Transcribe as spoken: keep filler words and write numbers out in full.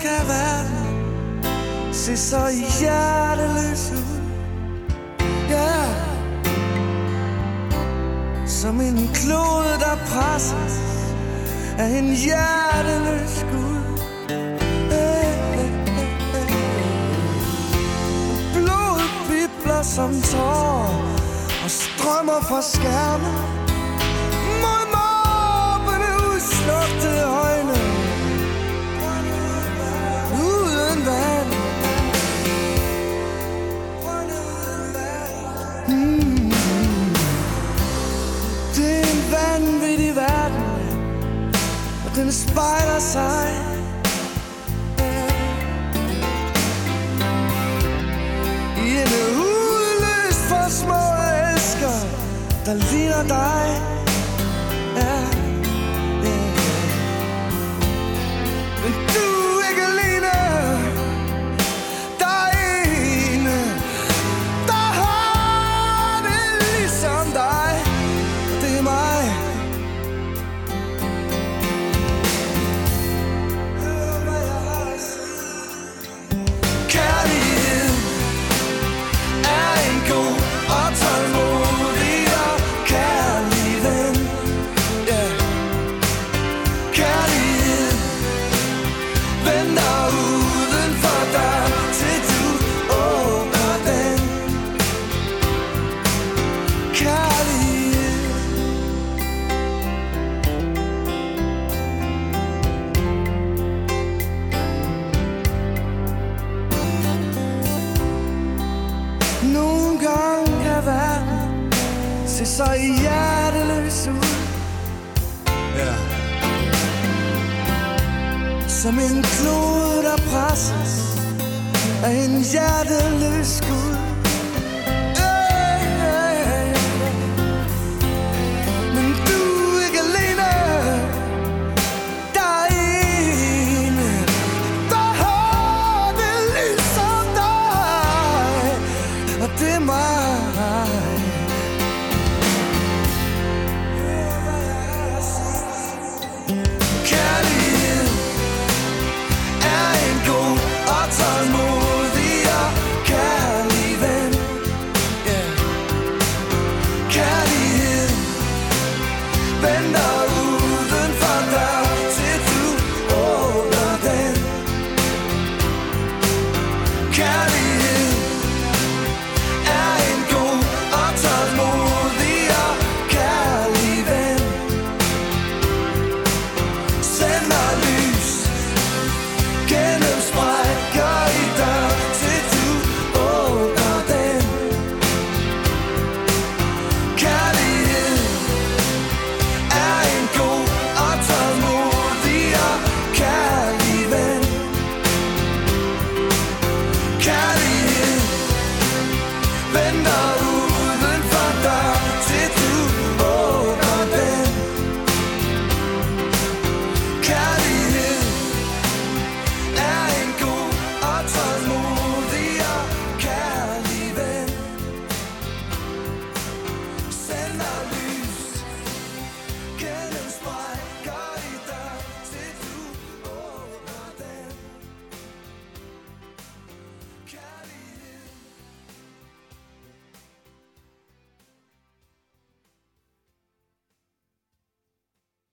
kan verden se så hjerteløs ud. Ja, som en klod, der presses af en hjerteløs Gud. Blodet pibler som tårer og strømmer fra skærmen mod måbende udslugte øjne. Uden vand. Mm. Det er en vanvittig verden, og den spejler sig i en hudløs for små elsker, der ligner dig. Ja, yeah. Men du er ikke alene. Der er en, der har det ligesom dig. Det er mig. Hør hvad jeg har at sige. Kærlighed er en god og tålmodig og kærlig ven. Yeah. Kærlighed venter uden for dig, til du åbner den. Kærlighed. Nogle gange kan verden se så hjerteløs ud. Ja. Som en klod, der presses af en hjerteløs Gud. Yeah, yeah, yeah. Men du er ikke alene. Der er en, der har det ligesom dig, og det er mig. Kærlighed er en god og tålmodig og kærlig ven. Yeah. Kærlighed venter uden for dig, til du åbner den. Kærlighed er en god og tålmodig